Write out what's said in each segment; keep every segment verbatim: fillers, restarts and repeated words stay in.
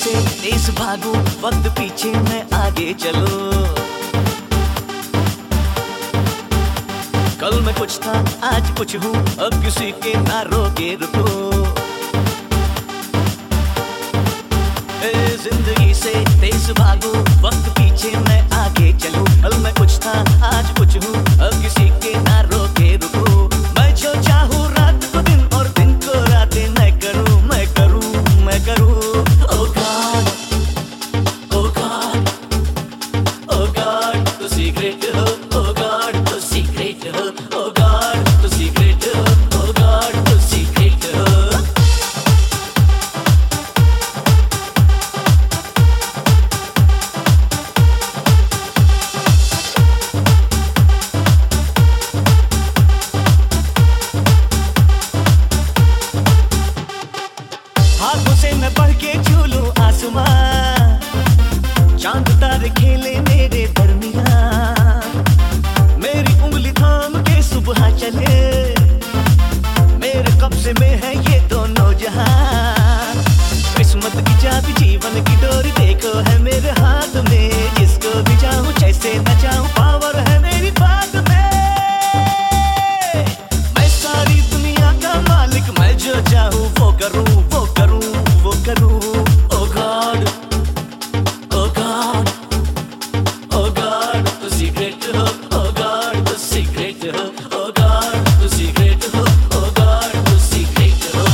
से तेज भागो, वक्त पीछे मैं आगे चलो। कल मैं कुछ था आज कुछ हूँ, अब किसी के ना रोके रुको। ए जिंदगी से तेज भागो, वक्त पीछे मैं आगे चलो। कल मैं कुछ था आज कुछ हूँ, अब किसी के ना रोके रुको। मैं जो चाहूँ रात को दिन और दिन को रातें मैं करूँ, मैं करूँ, मैं करूँ। Oh God, oh God, oh God, तो सीक्रेट हो, oh God, तो सीक्रेट हो, oh God, तो सीक्रेट हो, oh God, तो सीक्रेट हो। हाथों से मैं बढ़ के झूलूं आसमां, चांद तारे खेले मेरे दरमियान। मेरी उंगली थाम के सुबह चले, मेरे कब्जे में है ये दोनों जहां। किस्मत की चाबी जीवन की डोरी देखो है मेरे हाथ में, जिसको भी चाहूं जैसे न चाहूं पावर है मेरी बात में। मैं सारी दुनिया का मालिक, मैं जो चाहूं वो करूं, वो करूं, वो करूं। Oh God, oh God, oh God, तो सीक्रेट हो, oh God, तो सीक्रेट हो, oh God, तो सीक्रेट हो, oh God, तो सीक्रेट हो।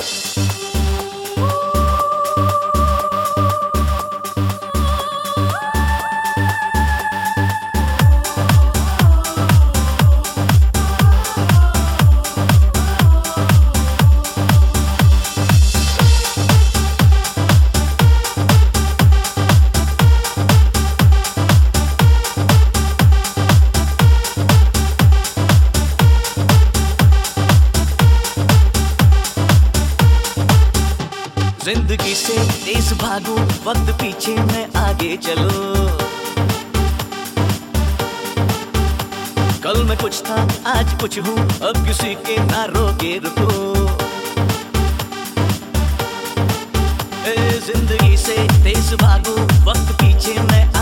जिंदगी से तेज भागो, वक्त पीछे मैं आगे चलो। कल मैं कुछ था आज कुछ हूँ, अब किसी के ना रोके रुको। ए जिंदगी से तेज भागो, वक्त पीछे मैं